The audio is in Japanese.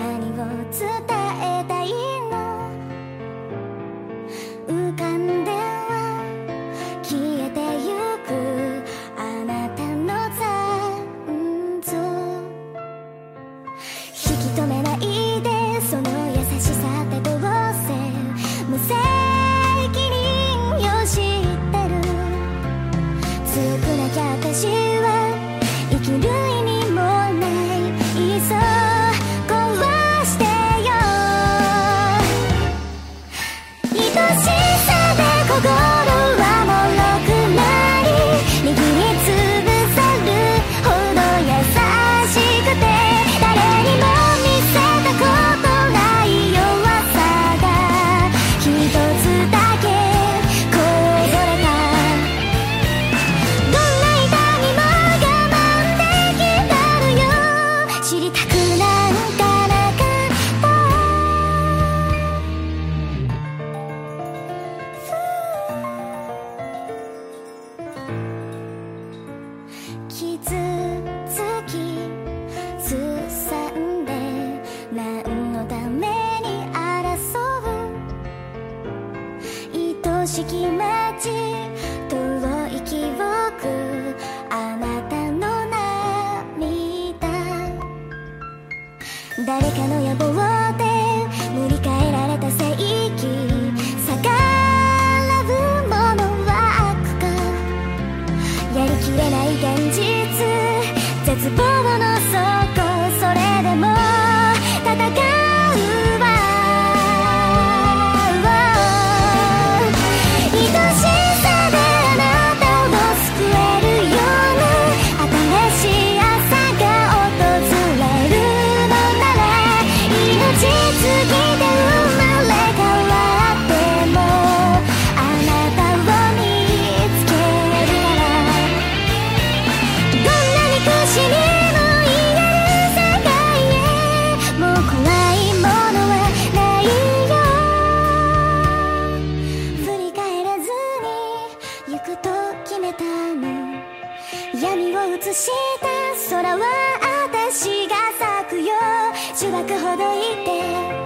何を伝えたいの？浮かんでは消えてゆくあなたの残像、引き止めないでその優しさってどうせ無責任よ知ってる。強くなきゃ私は生きる意味もない。いっそ壊してよ。愛しさで心は脆くなり握りつぶさるほど優しくて、誰にも見せたことない弱さが一つだけこぼれた。どんな痛みも我慢できたのよ。知りたくなんかなかった。傷つきすさんで何のために争う。愛しき街遠い記憶、あなたの涙、誰かの野望で塗り替えられた正義、逆らうものは悪か。やりきれない現実、絶望の底、それでも戦うわ。愛しさであなたを救えるような新しい朝が訪れるのなら、命継ぎで生まれ変わってもあなたを見つけるなら、どんなに苦しみも癒える世界へ、もう怖いものはないよ。振り返らずに行くと決めたの。闇を映した空は私が咲くよ。しばくほどいて